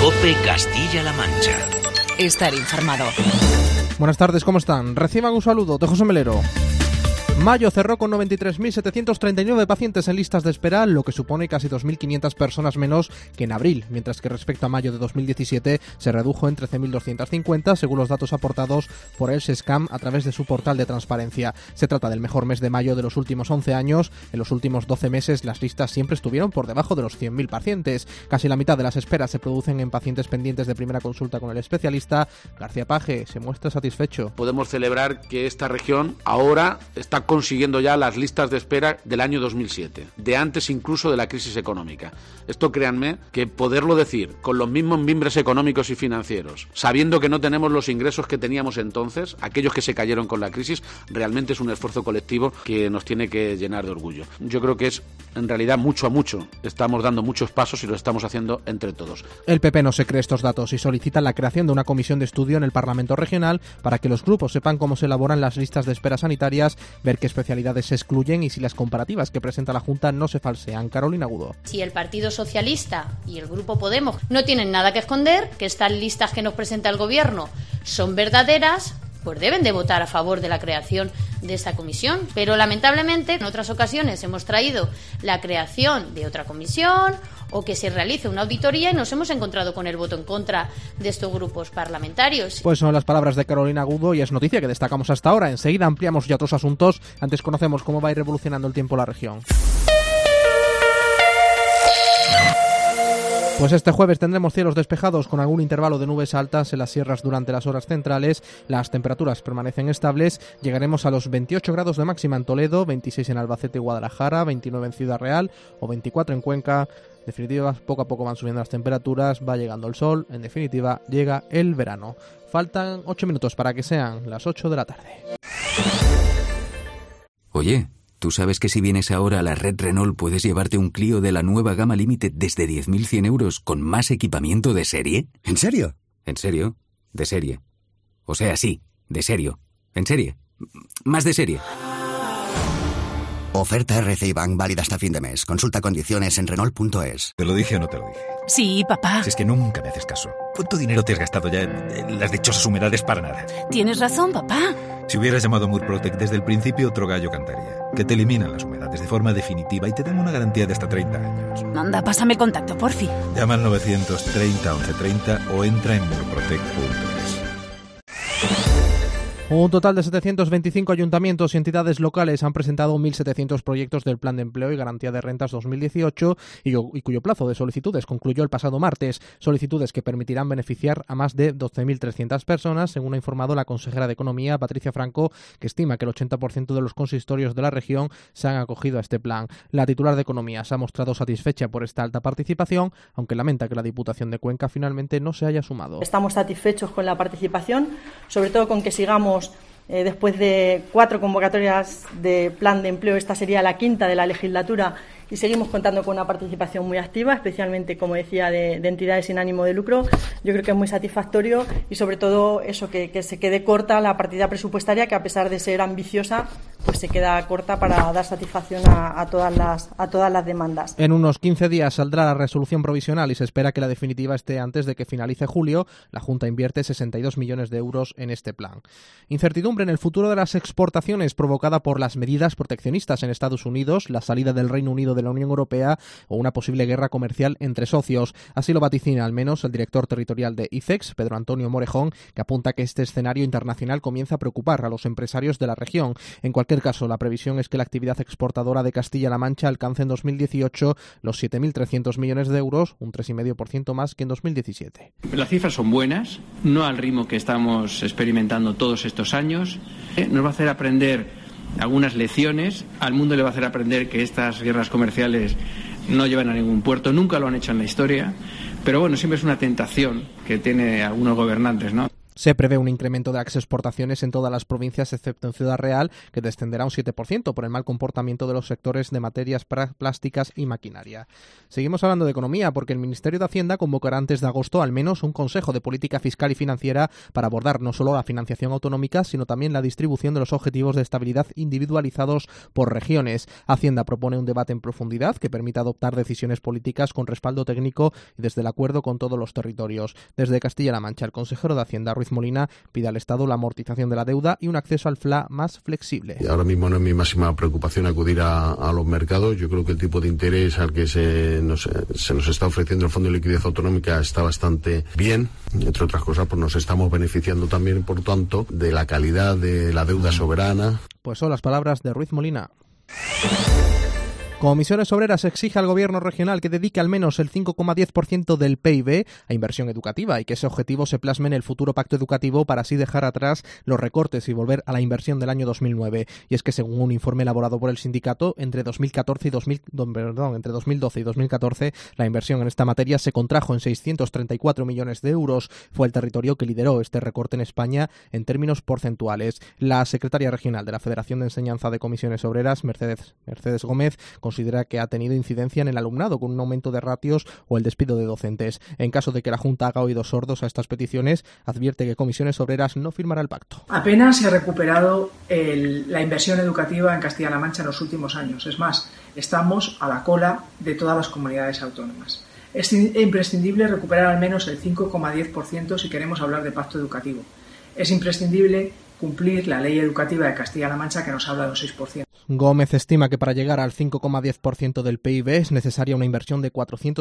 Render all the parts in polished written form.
COPE Castilla-La Mancha. Estar informado. Buenas tardes, ¿cómo están? Reciban un saludo de José Melero. Mayo cerró con 93.739 pacientes en listas de espera, lo que supone casi 2.500 personas menos que en abril, mientras que respecto a mayo de 2017 se redujo en 13.250, según los datos aportados por el SESCAM a través de su portal de transparencia. Se trata del mejor mes de mayo de los últimos 11 años. En los últimos 12 meses las listas siempre estuvieron por debajo de los 100.000 pacientes. Casi la mitad de las esperas se producen en pacientes pendientes de primera consulta con el especialista. García Paje se muestra satisfecho. Podemos celebrar que esta región ahora está consiguiendo ya las listas de espera del año 2007, de antes incluso de la crisis económica. Esto, créanme, que poderlo decir con los mismos mimbres económicos y financieros, sabiendo que no tenemos los ingresos que teníamos entonces, aquellos que se cayeron con la crisis, realmente es un esfuerzo colectivo que nos tiene que llenar de orgullo. Yo creo que es, en realidad, mucho a mucho. Estamos dando muchos pasos y lo estamos haciendo entre todos. El PP no se cree estos datos y solicita la creación de una comisión de estudio en el Parlamento Regional para que los grupos sepan cómo se elaboran las listas de espera sanitarias, ver qué especialidades se excluyen y si las comparativas que presenta la Junta no se falsean. Carolina Agudo. Si el Partido Socialista y el Grupo Podemos no tienen nada que esconder, que estas listas que nos presenta el Gobierno son verdaderas, pues deben de votar a favor de la creación de esta comisión. Pero lamentablemente en otras ocasiones hemos traído la creación de otra comisión o que se realice una auditoría y nos hemos encontrado con el voto en contra de estos grupos parlamentarios. Pues son las palabras de Carolina Agudo y es noticia que destacamos hasta ahora. Enseguida ampliamos ya otros asuntos. Antes conocemos cómo va a ir evolucionando el tiempo en la región. Pues este jueves tendremos cielos despejados con algún intervalo de nubes altas en las sierras durante las horas centrales. Las temperaturas permanecen estables. Llegaremos a los 28 grados de máxima en Toledo, 26 en Albacete y Guadalajara, 29 en Ciudad Real o 24 en Cuenca. En definitiva, poco a poco van subiendo las temperaturas, va llegando el sol, en definitiva, llega el verano. Faltan 8 minutos para que sean las 8 de la tarde. Oye, ¿tú sabes que si vienes ahora a la red Renault puedes llevarte un Clio de la nueva gama Limited desde 10.100 euros con más equipamiento de serie? ¿En serio? ¿En serio? De serie. O sea, sí, de serio. ¿En serie? Más de serie. Oferta RCI Bank válida hasta fin de mes. Consulta condiciones en Renault.es. ¿Te lo dije o no te lo dije? Sí, papá. Si es que nunca me haces caso. ¿Cuánto dinero te has gastado ya en las dichosas humedades para nada? Tienes razón, papá. Si hubieras llamado a Murprotec desde el principio, otro gallo cantaría. Que te eliminan las humedades de forma definitiva y te dan una garantía de hasta 30 años. Anda, pásame el contacto, porfi. Llama al 930 1130 o entra en murprotec.es. Un total de 725 ayuntamientos y entidades locales han presentado 1.700 proyectos del Plan de Empleo y Garantía de Rentas 2018 y cuyo plazo de solicitudes concluyó el pasado martes. Solicitudes que permitirán beneficiar a más de 12.300 personas, según ha informado la consejera de Economía, Patricia Franco, que estima que el 80% de los consistorios de la región se han acogido a este plan. La titular de Economía se ha mostrado satisfecha por esta alta participación, aunque lamenta que la Diputación de Cuenca finalmente no se haya sumado. Estamos satisfechos con la participación, sobre todo con que sigamos después de 4 convocatorias de plan de empleo. Esta sería la 5ª de la legislatura y seguimos contando con una participación muy activa, especialmente, como decía, de entidades sin ánimo de lucro. Yo creo que es muy satisfactorio y, sobre todo, eso, que se quede corta la partida presupuestaria, que a pesar de ser ambiciosa, pues se queda corta para dar satisfacción a todas las demandas. En unos 15 días saldrá la resolución provisional y se espera que la definitiva esté antes de que finalice julio. La Junta invierte 62 millones de euros en este plan. Incertidumbre en el futuro de las exportaciones provocada por las medidas proteccionistas en Estados Unidos, la salida del Reino Unido de la Unión Europea o una posible guerra comercial entre socios. Así lo vaticina al menos el director territorial de ICEX, Pedro Antonio Morejón, que apunta que este escenario internacional comienza a preocupar a los empresarios de la región. En cualquier caso, la previsión es que la actividad exportadora de Castilla-La Mancha alcance en 2018 los 7.300 millones de euros, un 3,5% más que en 2017. Las cifras son buenas, no al ritmo que estamos experimentando todos estos años. Nos va a hacer aprender algunas lecciones, al mundo le va a hacer aprender que estas guerras comerciales no llevan a ningún puerto, nunca lo han hecho en la historia, pero bueno, siempre es una tentación que tiene algunos gobernantes, ¿no? Se prevé un incremento de las exportaciones en todas las provincias excepto en Ciudad Real, que descenderá un 7% por el mal comportamiento de los sectores de materias plásticas y maquinaria. Seguimos hablando de economía porque el Ministerio de Hacienda convocará antes de agosto al menos un Consejo de Política Fiscal y Financiera para abordar no solo la financiación autonómica, sino también la distribución de los objetivos de estabilidad individualizados por regiones. Hacienda propone un debate en profundidad que permita adoptar decisiones políticas con respaldo técnico y desde el acuerdo con todos los territorios. Desde Castilla-La Mancha, el consejero de Hacienda, Ruiz Molina, pide al Estado la amortización de la deuda y un acceso al FLA más flexible. Ahora mismo no es mi máxima preocupación acudir a los mercados. Yo creo que el tipo de interés al que se nos está ofreciendo el Fondo de Liquidez Autonómica está bastante bien. Entre otras cosas, pues nos estamos beneficiando también, por tanto, de la calidad de la deuda soberana. Pues son las palabras de Ruiz Molina. Comisiones Obreras exige al Gobierno regional que dedique al menos el 5,10% del PIB a inversión educativa y que ese objetivo se plasme en el futuro pacto educativo para así dejar atrás los recortes y volver a la inversión del año 2009. Y es que según un informe elaborado por el sindicato, entre 2012 y 2014 la inversión en esta materia se contrajo en 634 millones de euros. Fue el territorio que lideró este recorte en España en términos porcentuales. La secretaria regional de la Federación de Enseñanza de Comisiones Obreras, Mercedes Gómez, considera que ha tenido incidencia en el alumnado con un aumento de ratios o el despido de docentes. En caso de que la Junta haga oídos sordos a estas peticiones, advierte que Comisiones Obreras no firmará el pacto. Apenas se ha recuperado la inversión educativa en Castilla-La Mancha en los últimos años. Es más, estamos a la cola de todas las comunidades autónomas. Es imprescindible recuperar al menos el 5,10% si queremos hablar de pacto educativo. Es imprescindible cumplir la ley educativa de Castilla-La Mancha que nos habla de un 6%. Gómez estima que para llegar al 5,10% del PIB es necesaria una inversión de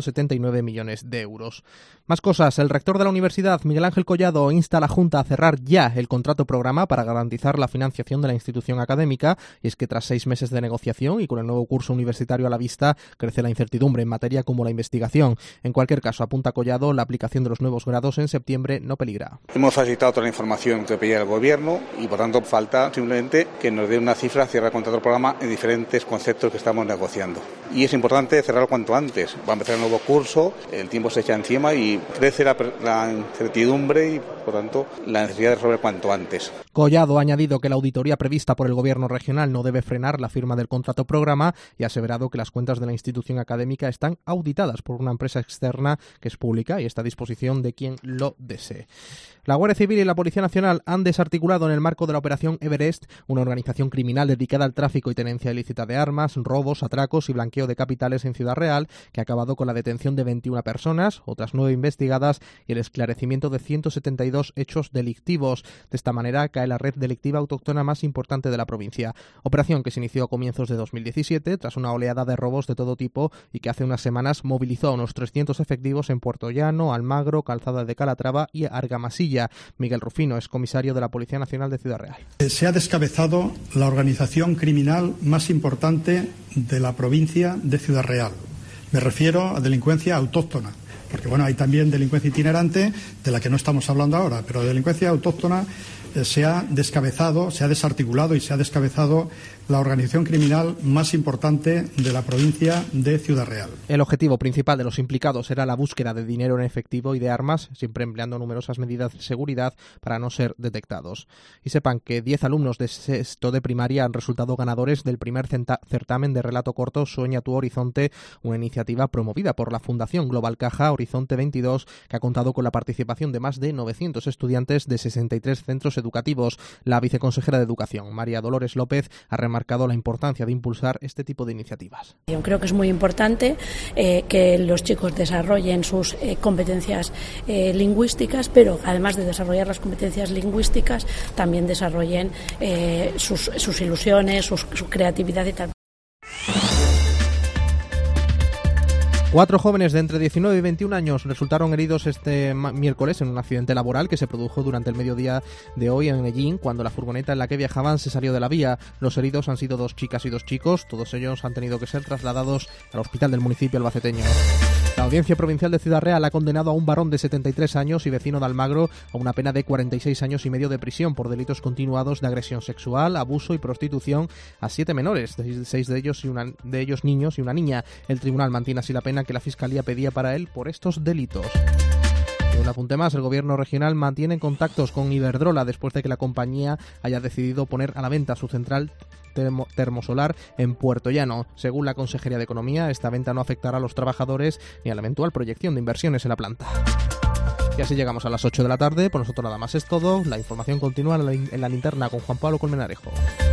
479 millones de euros. Más cosas. El rector de la universidad, Miguel Ángel Collado, insta a la Junta a cerrar ya el contrato programa para garantizar la financiación de la institución académica, y es que tras 6 meses de negociación y con el nuevo curso universitario a la vista, crece la incertidumbre en materia como la investigación. En cualquier caso, apunta Collado, la aplicación de los nuevos grados en septiembre no peligra. Hemos facilitado toda la información que pedía el Gobierno y por tanto falta simplemente que nos dé una cifra, cierra el contrato programa en diferentes conceptos que estamos negociando. Y es importante cerrarlo cuanto antes. Va a empezar el nuevo curso, el tiempo se echa encima y crece la incertidumbre y por tanto la necesidad de resolver cuanto antes. Collado ha añadido que la auditoría prevista por el Gobierno regional no debe frenar la firma del contrato programa y ha aseverado que las cuentas de la institución académica están auditadas por una empresa externa que es pública y está a disposición de quien lo desee. La Guardia Civil y la Policía Nacional han desarticulado en el marco de la Operación Everest, una organización criminal dedicada al tráfico y tenencia ilícita de armas, robos, atracos y blanqueo de capitales en Ciudad Real, que ha acabado con la detención de 21 personas, otras 9 investigadas y el esclarecimiento de 172 hechos delictivos. De esta manera cae la red delictiva autóctona más importante de la provincia. Operación que se inició a comienzos de 2017 tras una oleada de robos de todo tipo y que hace unas semanas movilizó a unos 300 efectivos en Puerto Llano, Almagro, Calzada de Calatrava y Argamasilla. Miguel Rufino es comisario de la Policía Nacional de Ciudad Real. Se ha descabezado la organización criminal más importante de la provincia de Ciudad Real. Me refiero a delincuencia autóctona, porque bueno, hay también delincuencia itinerante de la que no estamos hablando ahora, pero delincuencia autóctona se ha descabezado, se ha desarticulado y se ha descabezado la organización criminal más importante de la provincia de Ciudad Real. El objetivo principal de los implicados era la búsqueda de dinero en efectivo y de armas, siempre empleando numerosas medidas de seguridad para no ser detectados. Y sepan que 10 alumnos de sexto de primaria han resultado ganadores del primer certamen de relato corto Sueña tu Horizonte, una iniciativa promovida por la Fundación Global Caja Horizonte 22, que ha contado con la participación de más de 900 estudiantes de 63 centros educativos. La viceconsejera de Educación, María Dolores López, ha remarcado la importancia de impulsar este tipo de iniciativas. Yo creo que es muy importante que los chicos desarrollen sus competencias lingüísticas, pero además de desarrollar las competencias lingüísticas, también desarrollen sus ilusiones, su creatividad y tal. 4 jóvenes de entre 19 y 21 años resultaron heridos este miércoles en un accidente laboral que se produjo durante el mediodía de hoy en Medellín, cuando la furgoneta en la que viajaban se salió de la vía. Los heridos han sido 2 chicas y 2 chicos. Todos ellos han tenido que ser trasladados al hospital del municipio albaceteño. La Audiencia Provincial de Ciudad Real ha condenado a un varón de 73 años y vecino de Almagro a una pena de 46 años y medio de prisión por delitos continuados de agresión sexual, abuso y prostitución a 7 menores, 6 de ellos niños y una niña. El tribunal mantiene así la pena que la Fiscalía pedía para él por estos delitos. Un apunte más, el gobierno regional mantiene contactos con Iberdrola después de que la compañía haya decidido poner a la venta su central termosolar en Puerto Llano. Según la Consejería de Economía, esta venta no afectará a los trabajadores ni a la eventual proyección de inversiones en la planta. Y así llegamos a las 8 de la tarde. Por nosotros nada más es todo. La información continúa en la linterna con Juan Pablo Colmenarejo.